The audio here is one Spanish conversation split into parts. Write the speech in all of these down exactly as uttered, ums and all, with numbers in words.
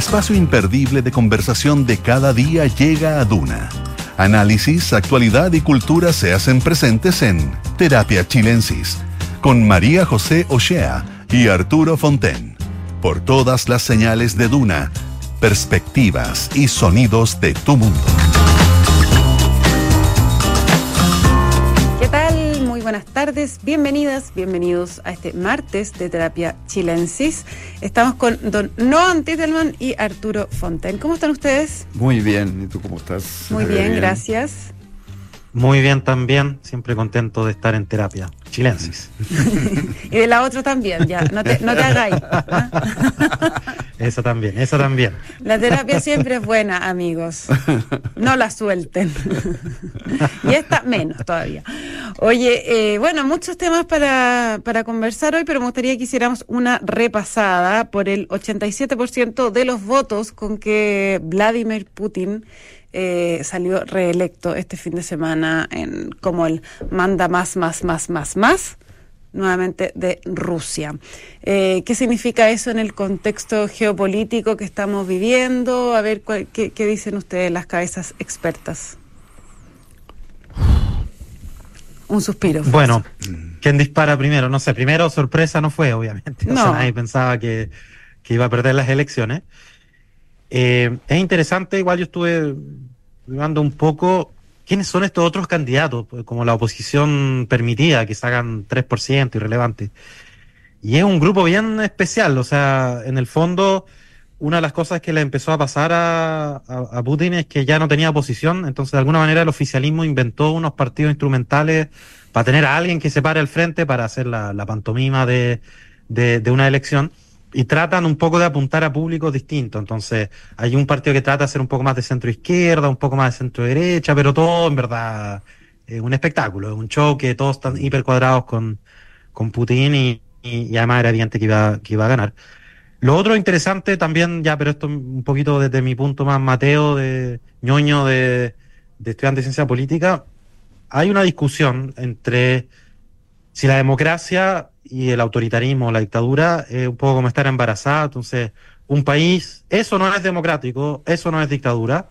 espacio imperdible de conversación de cada día llega a Duna. Análisis, actualidad y cultura se hacen presentes en Terapia Chilensis, con María José Ochea y Arturo Fonten. Por todas las señales de Duna, perspectivas y sonidos de tu mundo. ¿Qué tal? Muy buenas tardes, bienvenidas, bienvenidos a este martes de Terapia Chilensis. Estamos con don Noam Titelman y Arturo Fonten. ¿Cómo están ustedes? Muy bien, ¿y tú cómo estás? Muy bien, bien, gracias. Muy bien también, siempre contento de estar en Terapia Chilensis. Y de la otra también, ya, no te, no te hagáis. ¿Ah? Esa también, esa también. La terapia siempre es buena, amigos. No la suelten. Y esta menos todavía. Oye, eh, bueno, muchos temas para, para conversar hoy, pero me gustaría que hiciéramos una repasada por el ochenta y siete por ciento de los votos con que Vladimir Putin Eh, salió reelecto este fin de semana en como el manda más, más, más, más, más, nuevamente de Rusia. Eh, ¿Qué significa eso en el contexto geopolítico que estamos viviendo? A ver, cuál, qué, ¿qué dicen ustedes, las cabezas expertas? Un suspiro. Bueno, ¿quién dispara primero? No sé, primero sorpresa no fue, obviamente. No. O sea, nadie pensaba que, que iba a perder las elecciones. Eh, es interesante, igual yo estuve mirando un poco quiénes son estos otros candidatos, pues, como la oposición permitida, que sacan tres por ciento irrelevante. Y es un grupo bien especial, o sea, en el fondo, una de las cosas que le empezó a pasar a, a, a Putin es que ya no tenía oposición, entonces de alguna manera el oficialismo inventó unos partidos instrumentales para tener a alguien que se pare al frente para hacer la, la pantomima de, de, de una elección. Y tratan un poco de apuntar a públicos distintos. Entonces, hay un partido que trata de ser un poco más de centro izquierda, un poco más de centro derecha, pero todo en verdad es un espectáculo, es un show que todos están hiper cuadrados con, con Putin y, y, y además era evidente que iba, que iba a ganar. Lo otro interesante también, ya, pero esto un poquito desde mi punto más mateo, de ñoño, de, de estudiante de ciencia política, hay una discusión entre si la democracia y el autoritarismo, la dictadura, es un poco como estar embarazada. Entonces, un país, eso no es democrático, eso no es dictadura.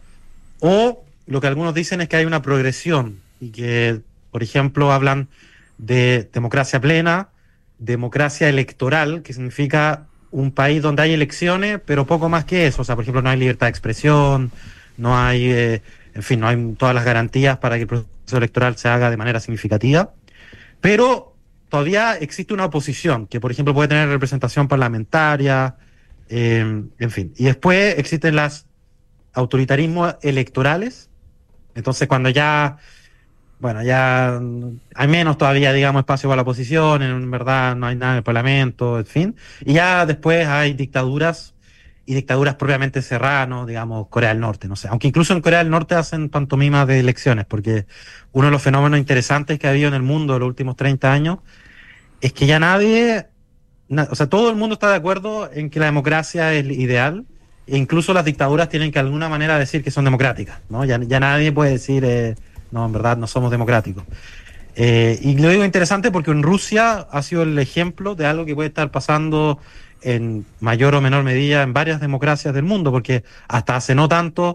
O lo que algunos dicen es que hay una progresión y que, por ejemplo, hablan de democracia plena, democracia electoral, que significa un país donde hay elecciones, pero poco más que eso. O sea, por ejemplo, no hay libertad de expresión, no hay, eh, en fin, no hay todas las garantías para que el proceso electoral se haga de manera significativa. Pero todavía existe una oposición que, por ejemplo, puede tener representación parlamentaria, eh, en fin. Y después existen los autoritarismos electorales. Entonces, cuando ya, bueno, ya hay menos todavía, digamos, espacio para la oposición, en verdad no hay nada en el Parlamento, en fin. Y ya después hay dictaduras y dictaduras propiamente serranos, digamos, Corea del Norte, no sé. Aunque incluso en Corea del Norte hacen pantomimas de elecciones, porque uno de los fenómenos interesantes que ha habido en el mundo en los últimos treinta años es que ya nadie, na, o sea, todo el mundo está de acuerdo en que la democracia es ideal, e incluso las dictaduras tienen que de alguna manera decir que son democráticas, ¿no? Ya, ya nadie puede decir, eh, no, en verdad no somos democráticos. Eh, y lo digo interesante porque en Rusia ha sido el ejemplo de algo que puede estar pasando en mayor o menor medida en varias democracias del mundo, porque hasta hace no tanto,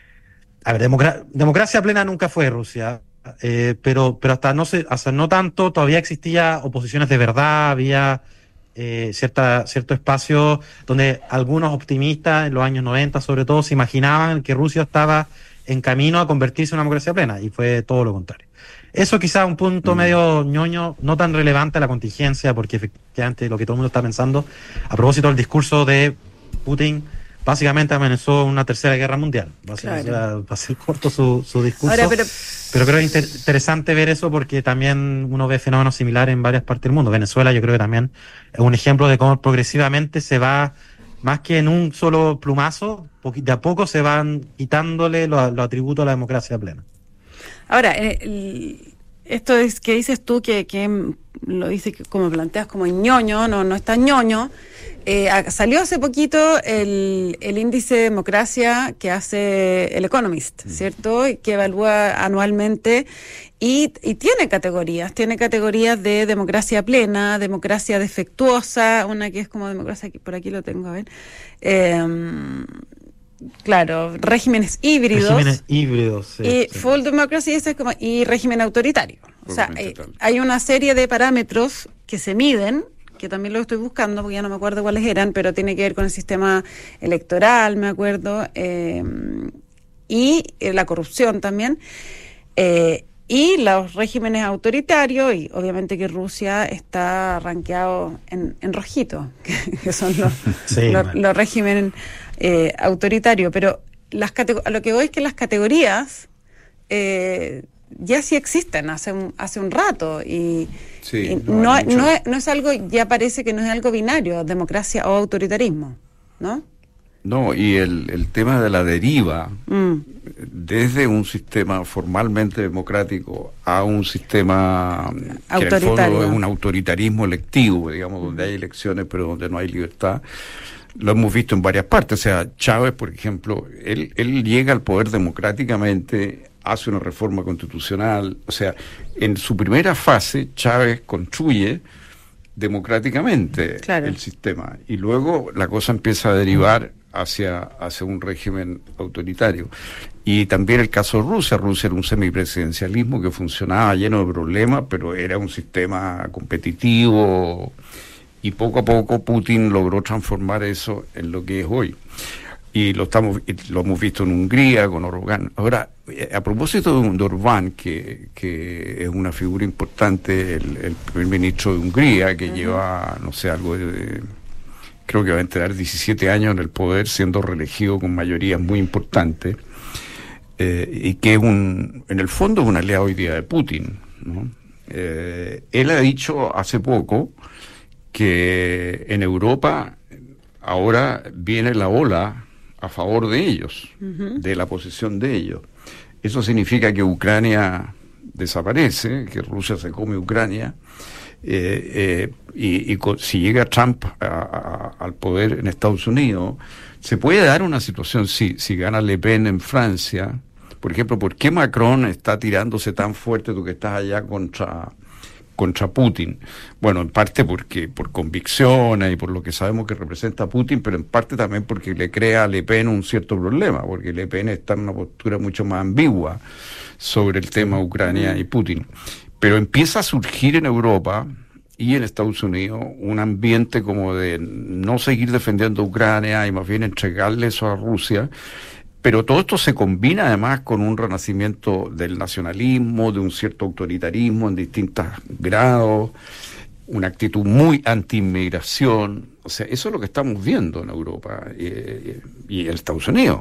a ver, democra- democracia plena nunca fue Rusia, eh, pero pero hasta no se, hasta no tanto todavía existía oposiciones de verdad, había eh, cierta cierto espacio donde algunos optimistas en los años noventa sobre todo se imaginaban que Rusia estaba en camino a convertirse en una democracia plena, y fue todo lo contrario. Eso quizás un punto mm. medio ñoño, no tan relevante a la contingencia, porque efectivamente lo que todo el mundo está pensando, a propósito del discurso de Putin, básicamente amenazó una tercera guerra mundial. Va a ser, claro. va a ser corto su, su discurso. Ahora, pero... pero creo que es inter- interesante ver eso porque también uno ve fenómenos similares en varias partes del mundo. Venezuela yo creo que también es un ejemplo de cómo progresivamente se va, más que en un solo plumazo, de a poco se van quitándole los, los atributos a la democracia plena. Ahora, el, esto es que dices tú que, que lo dice como planteas como ñoño, no, no es tan ñoño. Eh, salió hace poquito el, el índice de democracia que hace el Economist, ¿cierto? Que evalúa anualmente y, y tiene categorías, tiene categorías de democracia plena, democracia defectuosa, una que es como democracia, por aquí lo tengo, a ver. Eh, claro, regímenes híbridos. Regímenes híbridos, sí, Y sí. full democracy ese es como, y régimen autoritario. O sea, eh, hay una serie de parámetros que se miden, que también lo estoy buscando porque ya no me acuerdo cuáles eran, pero tiene que ver con el sistema electoral, me acuerdo, eh, y eh, la corrupción también, eh, y los regímenes autoritarios, y obviamente que Rusia está rankeado en, en rojito, que, que son los, sí, los, bueno. los regímenes eh, autoritarios, pero las categ- a lo que voy es que las categorías eh, ya sí existen hace un, hace un rato, y Sí, Y no, no, hay mucho- no, es, no es algo, ya parece que no es algo binario, democracia o autoritarismo, ¿no? No, y el, el tema de la deriva, Mm, desde un sistema formalmente democrático a un sistema que en el Autoritario. fondo es un autoritarismo electivo, digamos, donde hay elecciones pero donde no hay libertad, lo hemos visto en varias partes. O sea, Chávez, por ejemplo, él, él llega al poder democráticamente, hace una reforma constitucional, o sea, en su primera fase Chávez construye democráticamente Claro. el sistema y luego la cosa empieza a derivar hacia, hacia un régimen autoritario. Y también el caso de Rusia. Rusia era un semipresidencialismo que funcionaba lleno de problemas, pero era un sistema competitivo y poco a poco Putin logró transformar eso en lo que es hoy. Y lo estamos lo hemos visto en Hungría con Orbán. Ahora, a propósito de Orbán, que, que es una figura importante, el, el primer ministro de Hungría, que uh-huh. lleva, no sé, algo de, creo que va a entrar diecisiete años en el poder, siendo reelegido con mayorías muy importantes, eh, y que es un, en el fondo es un aliado hoy día de Putin, ¿no? Eh, él ha dicho hace poco que en Europa ahora viene la ola a favor de ellos, uh-huh. de la posición de ellos. Eso significa que Ucrania desaparece, que Rusia se come Ucrania, eh, eh, y, y con, si llega Trump a, a, al poder en Estados Unidos, se puede dar una situación, si, si gana Le Pen en Francia, por ejemplo, ¿por qué Macron está tirándose tan fuerte, tú que estás allá, contra... contra Putin? Bueno, en parte porque por convicciones y por lo que sabemos que representa a Putin, pero en parte también porque le crea a Le Pen un cierto problema, porque Le Pen está en una postura mucho más ambigua sobre el tema Ucrania y Putin. Pero empieza a surgir en Europa y en Estados Unidos un ambiente como de no seguir defendiendo a Ucrania y más bien entregarle eso a Rusia. Pero todo esto se combina además con un renacimiento del nacionalismo, de un cierto autoritarismo en distintos grados, una actitud muy anti-inmigración. O sea, eso es lo que estamos viendo en Europa eh, y en Estados Unidos.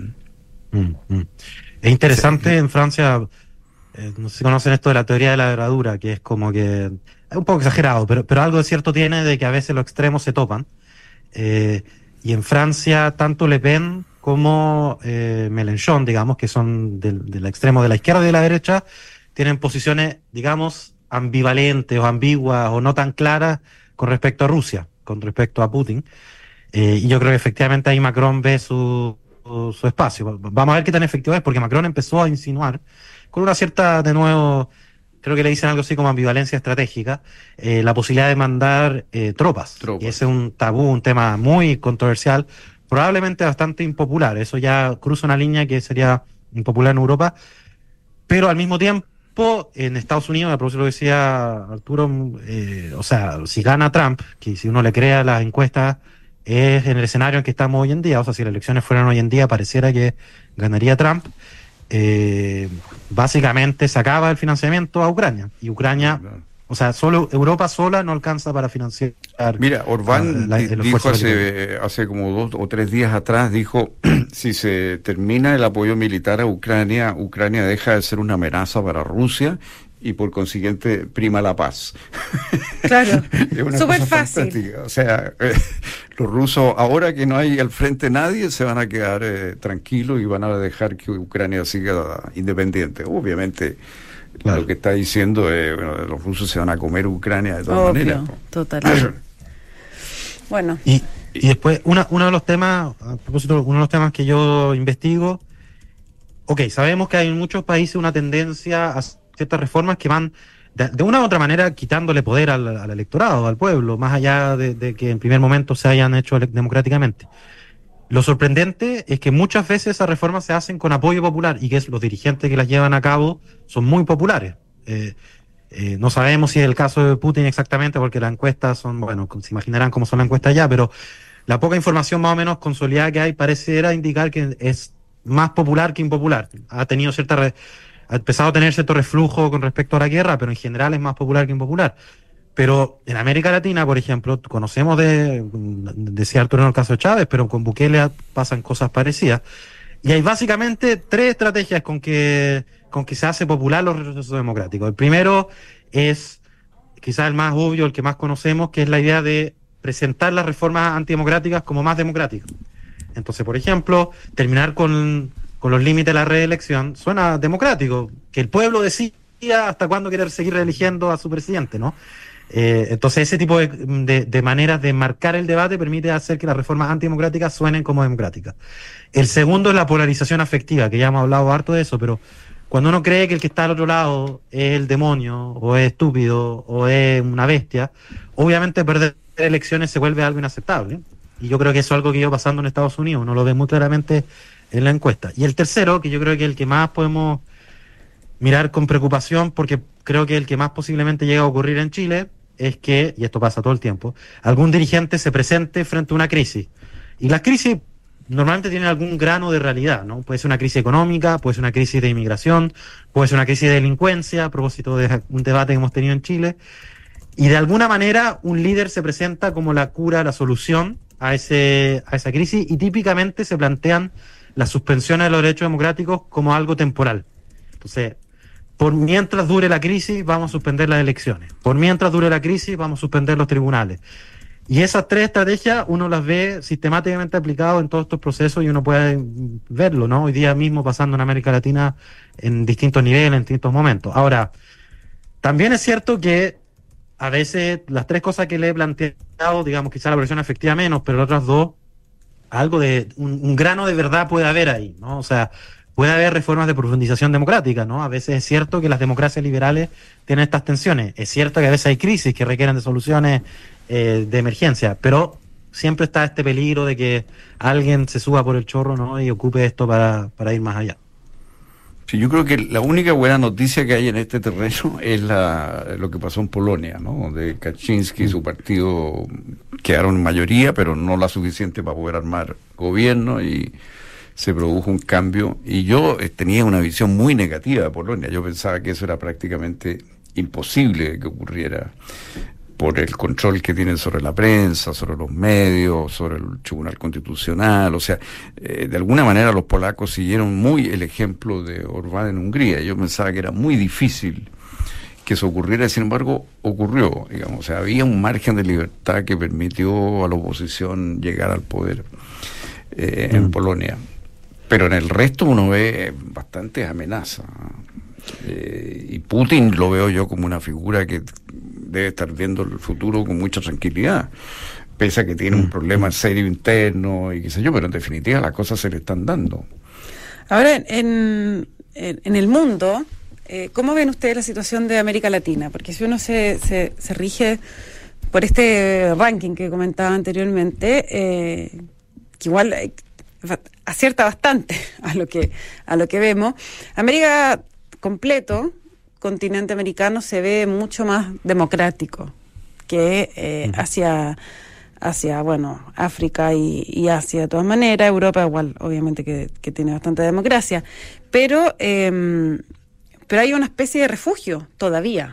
Mm, mm. Es interesante, en Francia, eh, no sé si conocen esto de la teoría de la herradura, que es como que, es un poco exagerado, pero, pero algo de cierto tiene de que a veces los extremos se topan. Eh, y en Francia, tanto Le Pen como eh, Mélenchon, digamos, que son del, del extremo de la izquierda y de la derecha, tienen posiciones, digamos, ambivalentes o ambiguas o no tan claras con respecto a Rusia, con respecto a Putin. Eh, y yo creo que efectivamente ahí Macron ve su, su, su espacio. Vamos a ver qué tan efectivo es, porque Macron empezó a insinuar con una cierta, de nuevo, creo que le dicen algo así como ambivalencia estratégica, eh, la posibilidad de mandar eh, tropas. tropas. Y ese es un tabú, un tema muy controversial, probablemente bastante impopular. Eso ya cruza una línea que sería impopular en Europa, pero al mismo tiempo en Estados Unidos, a propósito de lo que decía Arturo, eh, o sea, si gana Trump, que si uno le crea las encuestas, es en el escenario en que estamos hoy en día, o sea, si las elecciones fueran hoy en día, pareciera que ganaría Trump, eh, básicamente se acaba el financiamiento a Ucrania, y Ucrania... O sea, solo Europa sola no alcanza para financiar. Mira, Orbán la, la, dijo hace, hace como dos o tres días atrás, dijo, si se termina el apoyo militar a Ucrania, Ucrania deja de ser una amenaza para Rusia y por consiguiente prima la paz. Claro, súper fácil. Fantástica. O sea, eh, los rusos, ahora que no hay al frente nadie, se van a quedar eh, tranquilos y van a dejar que Ucrania siga independiente. Obviamente Claro. Lo que está diciendo es, bueno, los rusos se van a comer Ucrania de todas Obvio, maneras. Total. Bueno. Y, y después, una, uno de los temas, a propósito, uno de los temas que yo investigo, ok, sabemos que hay en muchos países una tendencia a ciertas reformas que van, de, de una u otra manera, quitándole poder al, al electorado, al pueblo, más allá de, de que en primer momento se hayan hecho democráticamente. Lo sorprendente es que muchas veces esas reformas se hacen con apoyo popular y que es, los dirigentes que las llevan a cabo son muy populares. Eh, eh, no sabemos si es el caso de Putin exactamente, porque las encuestas son, bueno, se imaginarán cómo son las encuestas ya, pero la poca información más o menos consolidada que hay pareciera indicar que es más popular que impopular. Ha tenido cierta re, ha empezado a tener cierto reflujo con respecto a la guerra, pero en general es más popular que impopular. Pero en América Latina, por ejemplo, conocemos de, decía Arturo en el caso de Chávez, pero con Bukele pasan cosas parecidas. Y hay básicamente tres estrategias con que, con que se hace popular los procesos democráticos. El primero es, quizás el más obvio, el que más conocemos, que es la idea de presentar las reformas antidemocráticas como más democráticas. Entonces, por ejemplo, terminar con, con los límites de la reelección suena democrático, que el pueblo decida hasta cuándo quiere seguir reeligiendo a su presidente, ¿no? Eh, entonces ese tipo de, de, de maneras de marcar el debate permite hacer que las reformas antidemocráticas suenen como democráticas. El segundo es la polarización afectiva, que ya hemos hablado harto de eso, pero cuando uno cree que el que está al otro lado es el demonio, o es estúpido, o es una bestia, obviamente perder elecciones se vuelve algo inaceptable. Y yo creo que eso es algo que iba pasando en Estados Unidos, uno lo ve muy claramente en la encuesta. Y el tercero, que yo creo que es el que más podemos mirar con preocupación, porque creo que el que más posiblemente llega a ocurrir en Chile, es que, y esto pasa todo el tiempo, algún dirigente se presente frente a una crisis. Y las crisis normalmente tienen algún grano de realidad, ¿no? Puede ser una crisis económica, puede ser una crisis de inmigración, puede ser una crisis de delincuencia, a propósito de un debate que hemos tenido en Chile. Y de alguna manera un líder se presenta como la cura, la solución a, ese, a esa crisis, y típicamente se plantean las suspensiones de los derechos democráticos como algo temporal. Entonces, por mientras dure la crisis, vamos a suspender las elecciones. Por mientras dure la crisis, vamos a suspender los tribunales. Y esas tres estrategias uno las ve sistemáticamente aplicadas en todos estos procesos y uno puede verlo, ¿no? Hoy día mismo pasando en América Latina en distintos niveles, en distintos momentos. Ahora, también es cierto que a veces las tres cosas que le he planteado, digamos, quizá la versión efectiva menos, pero las otras dos, algo de, un, un grano de verdad puede haber ahí, ¿no? O sea, puede haber reformas de profundización democrática, ¿no? A veces es cierto que las democracias liberales tienen estas tensiones. Es cierto que a veces hay crisis que requieren de soluciones eh, de emergencia, pero siempre está este peligro de que alguien se suba por el chorro, ¿no? Y ocupe esto para, para ir más allá. Sí, yo creo que la única buena noticia que hay en este terreno es la, lo que pasó en Polonia, ¿no? De Kaczynski y su partido quedaron en mayoría, pero no la suficiente para poder armar gobierno, y se produjo un cambio. Y yo eh, tenía una visión muy negativa de Polonia. Yo pensaba que eso era prácticamente imposible que ocurriera por el control que tienen sobre la prensa, sobre los medios, sobre el Tribunal Constitucional. O sea, eh, de alguna manera los polacos siguieron muy el ejemplo de Orbán en Hungría. Yo pensaba que era muy difícil que eso ocurriera, sin embargo, ocurrió, digamos. O sea, había un margen de libertad que permitió a la oposición llegar al poder eh, mm. en Polonia. Pero en el resto uno ve bastantes amenazas. Eh, y Putin lo veo yo como una figura que debe estar viendo el futuro con mucha tranquilidad, pese a que tiene un problema serio interno y qué sé yo, pero en definitiva las cosas se le están dando. Ahora, en, en, en el mundo, eh, ¿cómo ven ustedes la situación de América Latina? Porque si uno se, se, se rige por este ranking que comentaba anteriormente, eh, que igual eh, acierta bastante a lo que a lo que vemos, América completo, continente americano, se ve mucho más democrático que eh, hacia, hacia, bueno, África y, y Asia de todas maneras. Europa igual, obviamente que, que tiene bastante democracia, pero eh, pero hay una especie de refugio todavía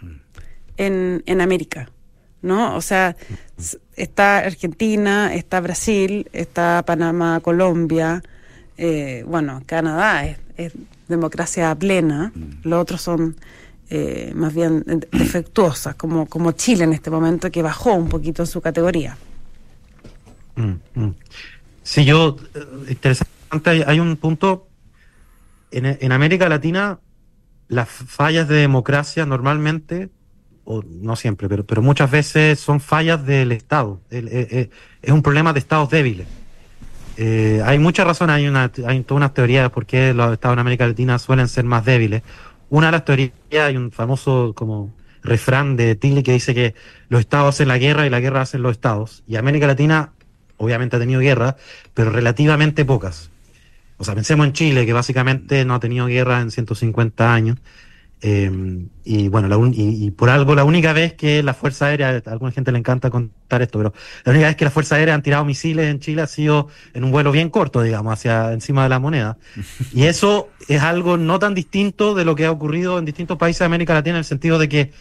en, en América, ¿no? O sea, está Argentina, está Brasil, está Panamá, Colombia, eh, bueno, Canadá es, es democracia plena, mm. los otros son eh, más bien defectuosas, como, como Chile en este momento, que bajó un poquito en su categoría. Mm, mm. Sí, yo, interesante, hay, hay un punto, en, en América Latina las fallas de democracia normalmente, o no siempre, pero, pero muchas veces son fallas del Estado. El, el, el, es un problema de estados débiles. Eh, hay muchas razones, hay, una, hay todas unas teorías de por qué los estados en América Latina suelen ser más débiles. Una de las teorías, hay un famoso como refrán de Tilly que dice que los estados hacen la guerra y la guerra hacen los estados. Y América Latina obviamente ha tenido guerra, pero relativamente pocas. O sea, pensemos en Chile, que básicamente no ha tenido guerra en ciento cincuenta años. Eh, y bueno, la un, y, y por algo la única vez que la Fuerza Aérea, a alguna gente le encanta contar esto, pero la única vez que la Fuerza Aérea han tirado misiles en Chile ha sido en un vuelo bien corto, digamos, hacia encima de la moneda. Y eso es algo no tan distinto de lo que ha ocurrido en distintos países de América Latina, en el sentido de que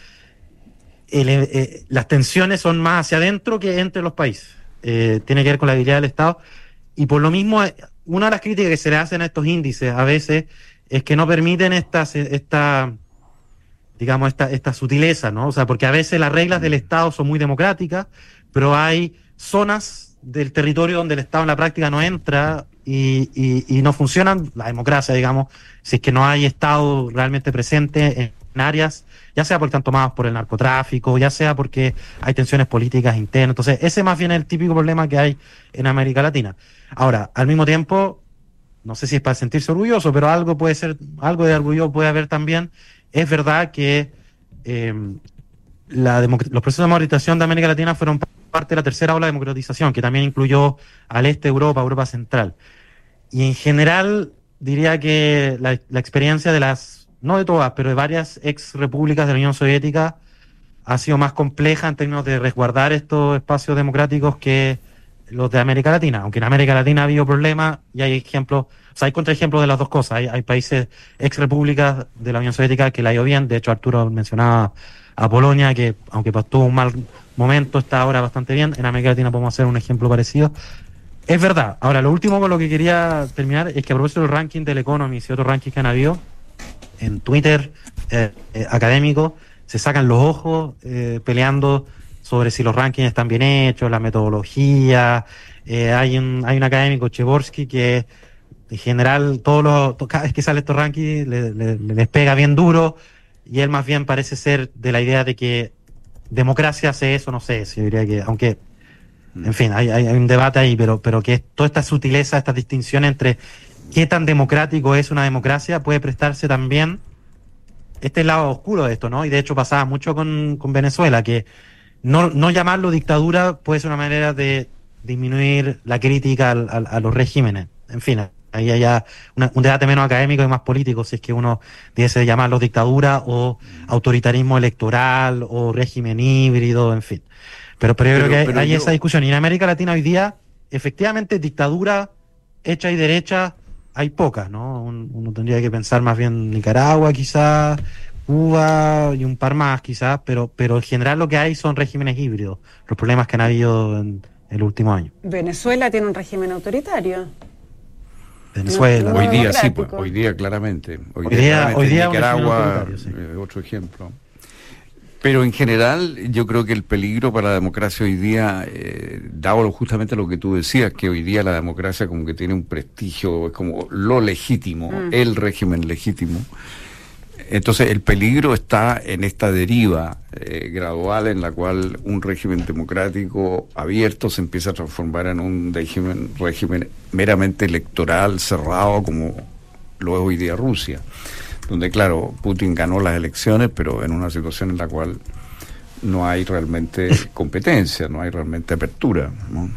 el, eh, las tensiones son más hacia adentro que entre los países. Eh, tiene que ver con la debilidad del Estado. Y por lo mismo, una de las críticas que se le hacen a estos índices a veces es que no permiten esta, esta digamos, esta, esta sutileza, ¿no? O sea, porque a veces las reglas del Estado son muy democráticas, pero hay zonas del territorio donde el Estado en la práctica no entra y, y, y no funcionan la democracia, digamos, si es que no hay Estado realmente presente en áreas, ya sea porque están tomados por el narcotráfico, ya sea porque hay tensiones políticas internas. Entonces, ese más bien es el típico problema que hay en América Latina. Ahora, al mismo tiempo, no sé si es para sentirse orgulloso, pero algo puede ser, algo de orgullo puede haber también. Es verdad que eh, la los procesos de democratización de América Latina fueron parte de la tercera ola de democratización, que también incluyó al este de Europa, Europa Central. Y en general, diría que la, la experiencia de las, no de todas, pero de varias ex repúblicas de la Unión Soviética ha sido más compleja en términos de resguardar estos espacios democráticos que los de América Latina. Aunque en América Latina ha habido problemas y hay ejemplos, o sea, hay contraejemplos de las dos cosas. Hay, hay países ex repúblicas de la Unión Soviética que la ha ido bien. De hecho, Arturo mencionaba a Polonia, que aunque tuvo un mal momento, está ahora bastante bien. En América Latina podemos hacer un ejemplo parecido. Es verdad. Ahora, lo último con lo que quería terminar es que a propósito del ranking del Economist y otros rankings que han habido, en Twitter eh, eh, académico, se sacan los ojos eh, peleando sobre si los rankings están bien hechos, la metodología. Eh, hay un hay un académico, Chevorsky, que en general todos los, cada vez que sale estos rankings le, le, les pega bien duro, y él más bien parece ser de la idea de que democracia hace eso, no sé, yo diría que, aunque, en fin, hay, hay, hay un debate ahí, pero, pero que toda esta sutileza, esta distinción entre qué tan democrático es una democracia puede prestarse también este lado oscuro de esto, ¿no? Y de hecho pasaba mucho con, con Venezuela, que no, no llamarlo dictadura puede ser una manera de disminuir la crítica al, al, a los regímenes. En fin, ahí hay ya una, un debate menos académico y más político, si es que uno diese llamarlo dictadura o autoritarismo electoral o régimen híbrido, en fin. Pero, pero yo pero, creo que hay, hay yo... esa discusión. Y en América Latina hoy día, efectivamente, dictadura hecha y derecha hay pocas, ¿no? Un, uno tendría que pensar más bien Nicaragua, quizás, Cuba y un par más, quizás, pero, pero en general lo que hay son regímenes híbridos, los problemas que han habido en el último año. Venezuela tiene un régimen autoritario. Venezuela. No, hoy día sí, pues, hoy día claramente. Hoy, hoy día, claramente, hoy día Nicaragua, sí. eh, otro ejemplo. Pero en general, yo creo que el peligro para la democracia hoy día, eh, dado justamente lo que tú decías, que hoy día la democracia como que tiene un prestigio, es como lo legítimo, mm. el régimen legítimo. Entonces el peligro está en esta deriva eh, gradual en la cual un régimen democrático abierto se empieza a transformar en un régimen, régimen meramente electoral, cerrado, como lo es hoy día Rusia, donde claro, Putin ganó las elecciones, pero en una situación en la cual no hay realmente competencia, no hay realmente apertura, ¿no?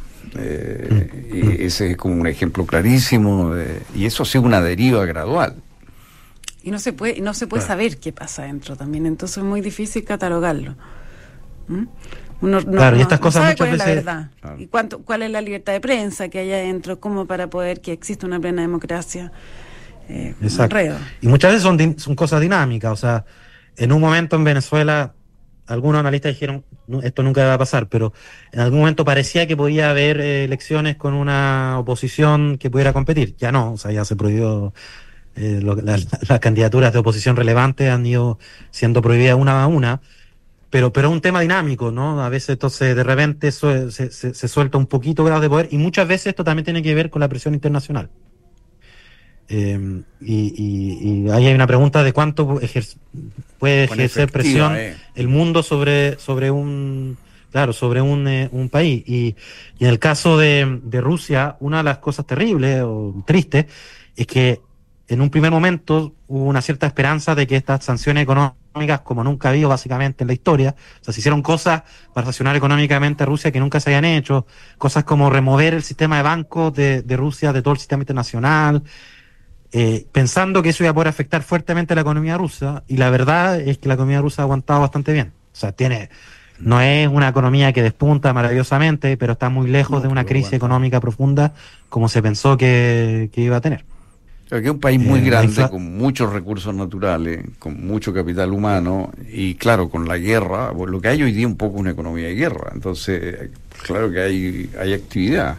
Eh, y ese es como un ejemplo clarísimo, de, y eso ha sido una deriva gradual. Y no se puede, no se puede claro. saber qué pasa dentro también, entonces es muy difícil catalogarlo. ¿Mm? Uno no, claro, y estas no, cosas no sabe muchas cuál veces... es la verdad, claro. y cuánto, cuál es la libertad de prensa que hay adentro, como para poder que exista una plena democracia. Eh, Exacto. Y muchas veces son, son cosas dinámicas, o sea, en un momento en Venezuela, algunos analistas dijeron, no, esto nunca va a pasar, pero en algún momento parecía que podía haber eh, elecciones con una oposición que pudiera competir. Ya no, o sea, ya se prohibió... Eh, lo, la, las candidaturas de oposición relevantes han ido siendo prohibidas una a una, pero pero es un tema dinámico, ¿no? A veces entonces de repente eso, se, se, se suelta un poquito grado de poder, y muchas veces esto también tiene que ver con la presión internacional. Eh, y, y, y ahí hay una pregunta de cuánto ejer- puede ejercer presión eh. el mundo sobre, sobre un claro sobre un, eh, un país. Y, y en el caso de, de Rusia, una de las cosas terribles o tristes es que en un primer momento hubo una cierta esperanza de que estas sanciones económicas, como nunca ha habido básicamente en la historia, o sea, se hicieron cosas para sancionar económicamente a Rusia que nunca se habían hecho, cosas como remover el sistema de bancos de, de Rusia de todo el sistema internacional, eh, pensando que eso iba a poder afectar fuertemente a la economía rusa, y la verdad es que la economía rusa ha aguantado bastante bien. O sea, tiene, no es una economía que despunta maravillosamente, pero está muy lejos no, de una crisis aguanta. económica profunda como se pensó que, que iba a tener. O sea, que es un país muy eh, grande, infla... con muchos recursos naturales, con mucho capital humano, y claro, con la guerra, pues lo que hay hoy día un poco una economía de guerra, entonces claro que hay, hay actividad,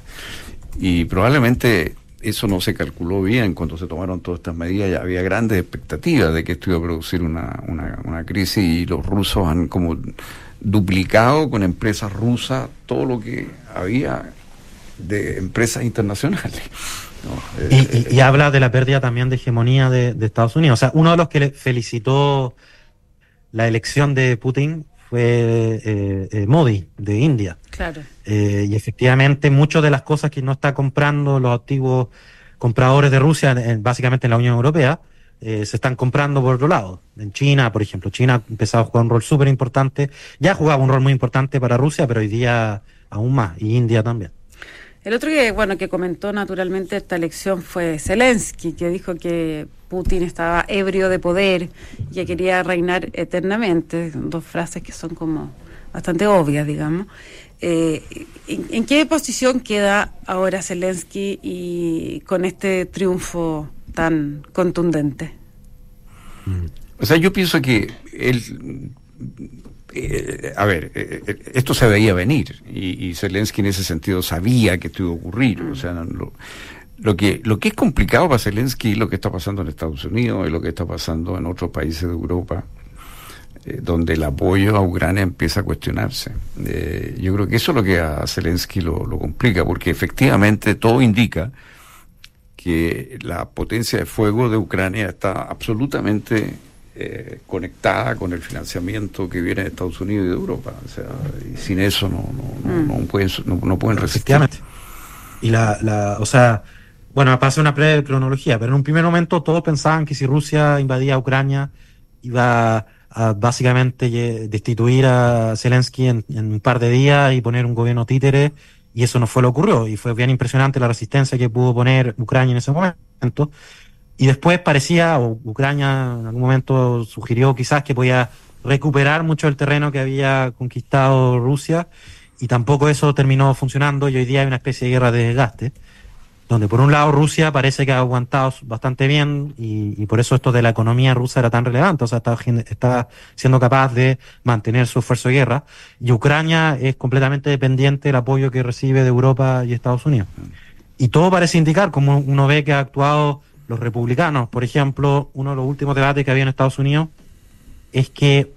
y probablemente eso no se calculó bien cuando se tomaron todas estas medidas. Ya había grandes expectativas de que esto iba a producir una, una, una crisis, y los rusos han como duplicado con empresas rusas todo lo que había de empresas internacionales. No, eh, y, y, y habla de la pérdida también de hegemonía de, de Estados Unidos. O sea, uno de los que le felicitó la elección de Putin fue eh, eh, Modi, de India. Claro. Eh, y efectivamente, muchas de las cosas que no está comprando los antiguos compradores de Rusia, en, básicamente en la Unión Europea, eh, se están comprando por otro lado. En China, por ejemplo, China ha empezado a jugar un rol súper importante. Ya jugaba un rol muy importante para Rusia, pero hoy día aún más, y India también. El otro que, bueno, que comentó naturalmente esta elección fue Zelensky, que dijo que Putin estaba ebrio de poder y que quería reinar eternamente. Dos frases que son como bastante obvias, digamos. Eh, ¿en, ¿En qué posición queda ahora Zelensky y con este triunfo tan contundente? O sea, yo pienso que él... Eh, a ver, eh, esto se veía venir, y, y Zelensky en ese sentido sabía que esto iba a ocurrir. O sea, lo, lo que lo que es complicado para Zelensky es lo que está pasando en Estados Unidos y lo que está pasando en otros países de Europa, eh, donde el apoyo a Ucrania empieza a cuestionarse. Eh, yo creo que eso es lo que a Zelensky lo, lo complica, porque efectivamente todo indica que la potencia de fuego de Ucrania está absolutamente Eh, conectada con el financiamiento que viene de Estados Unidos y de Europa. O sea, y sin eso no no, mm. no, no pueden no, no pueden resistir. Y la, la, o sea, bueno, pasa una breve cronología, pero en un primer momento todos pensaban que si Rusia invadía Ucrania iba a básicamente destituir a Zelensky en, en un par de días y poner un gobierno títere, y eso no fue lo que ocurrió, y fue bien impresionante la resistencia que pudo poner Ucrania en ese momento. Y después parecía, o Ucrania en algún momento sugirió quizás que podía recuperar mucho el terreno que había conquistado Rusia, y tampoco eso terminó funcionando, y hoy día hay una especie de guerra de desgaste, donde por un lado Rusia parece que ha aguantado bastante bien, y, y por eso esto de la economía rusa era tan relevante. O sea, está, está siendo capaz de mantener su esfuerzo de guerra, y Ucrania es completamente dependiente del apoyo que recibe de Europa y Estados Unidos. Y todo parece indicar, como uno ve que ha actuado los republicanos. Por ejemplo, uno de los últimos debates que había en Estados Unidos es que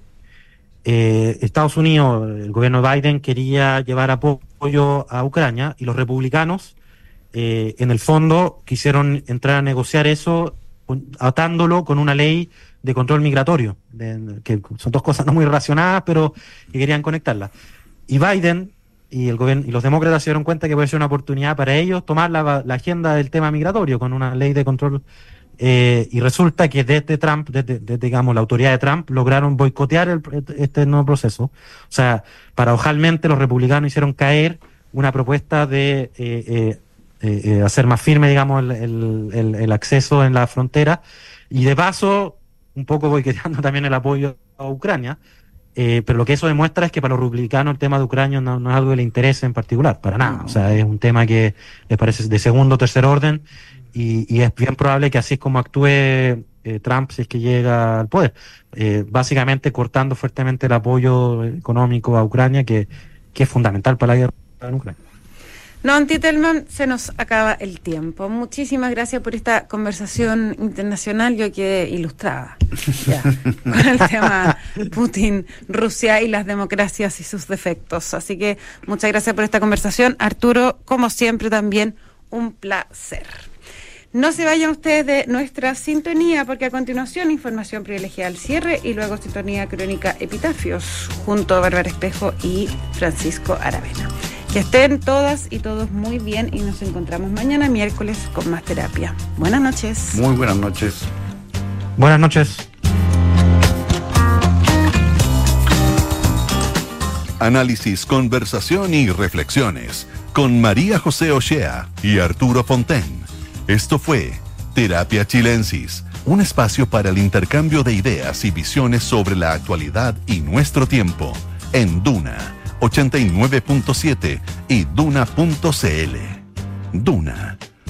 eh, Estados Unidos, el gobierno de Biden, quería llevar apoyo a Ucrania, y los republicanos eh, en el fondo quisieron entrar a negociar eso atándolo con una ley de control migratorio, de, que son dos cosas no muy relacionadas, pero que querían conectarlas. Y Biden y el gobierno y los demócratas se dieron cuenta que puede ser una oportunidad para ellos tomar la, la agenda del tema migratorio con una ley de control, eh, y resulta que desde Trump, desde, desde digamos la autoridad de Trump, lograron boicotear el, este nuevo proceso. O sea, paradojalmente los republicanos hicieron caer una propuesta de eh, eh, eh, eh, hacer más firme, digamos, el, el, el, el acceso en la frontera, y de paso un poco boicoteando también el apoyo a Ucrania. Eh, pero lo que eso demuestra es que para los republicanos el tema de Ucrania no, no es algo que les interese en particular, para nada. O sea, es un tema que les parece de segundo o tercer orden, y, y es bien probable que así es como actúe eh, Trump si es que llega al poder. Eh, básicamente cortando fuertemente el apoyo económico a Ucrania, que, que es fundamental para la guerra en Ucrania. Noam Titelman, se nos acaba el tiempo. Muchísimas gracias por esta conversación internacional. Yo quedé ilustrada ya, con el tema Putin, Rusia y las democracias y sus defectos. Así que muchas gracias por esta conversación. Arturo, como siempre, también un placer. No se vayan ustedes de nuestra sintonía, porque a continuación información privilegiada al cierre y luego sintonía crónica Epitafios junto a Bárbara Espejo y Francisco Aravena. Que estén todas y todos muy bien y nos encontramos mañana miércoles con más terapia. Buenas noches. Muy buenas noches. Buenas noches. Análisis, conversación y reflexiones con María José Ochea y Arturo Fontaine. Esto fue Terapia Chilensis, un espacio para el intercambio de ideas y visiones sobre la actualidad y nuestro tiempo, en Duna ochenta y nueve punto siete y duna punto c l. Duna.